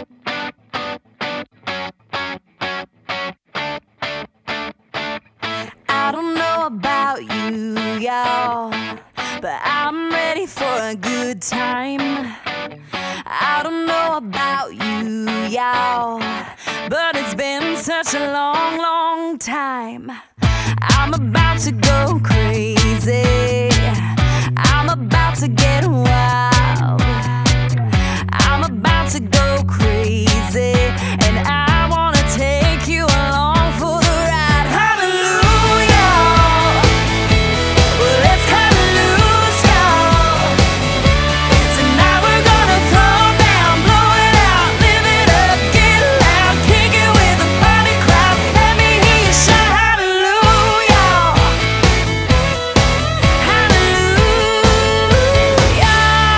I don't know about you, y'all, but I'm ready for a good time. I don't know about you, y'all, but it's been such a long, long time. I'm about to go crazy. I'm about to get wild. I'm about to go crazy, and I wanna take you along for the ride. Hallelujah, well, let's cut loose, y'all. Tonight we're gonna throw down, blow it out, live it up, get loud, kick it with a party crowd. Let me hear you shout hallelujah, hallelujah.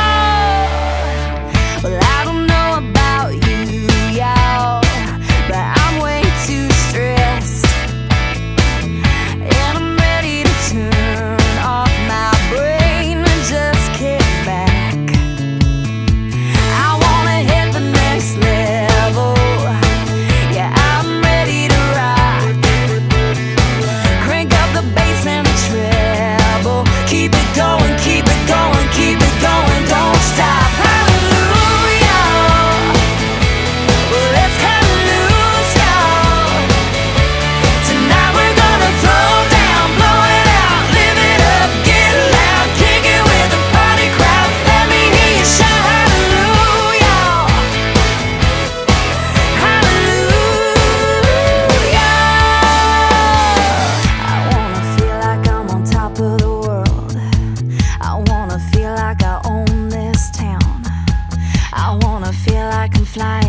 Well, I don't know about you, y'all, but I'm way too stressed, and I'm ready to turn off my brain and just kick back. I wanna hit the next level. Yeah, I'm ready to rock. Crank up the bass and the treble. Keep it going, keep it going, keep it going, don't stop. Hallelujah, well, let's cut loose, y'all. Tonight we're gonna throw down, blow it out, live it up, get loud, kick it with a party crowd. Let me hear you shout hallelujah, hallelujah. I wanna feel like I'm on top of the world. I wanna feel like I own this town. I wanna feel like I'm flying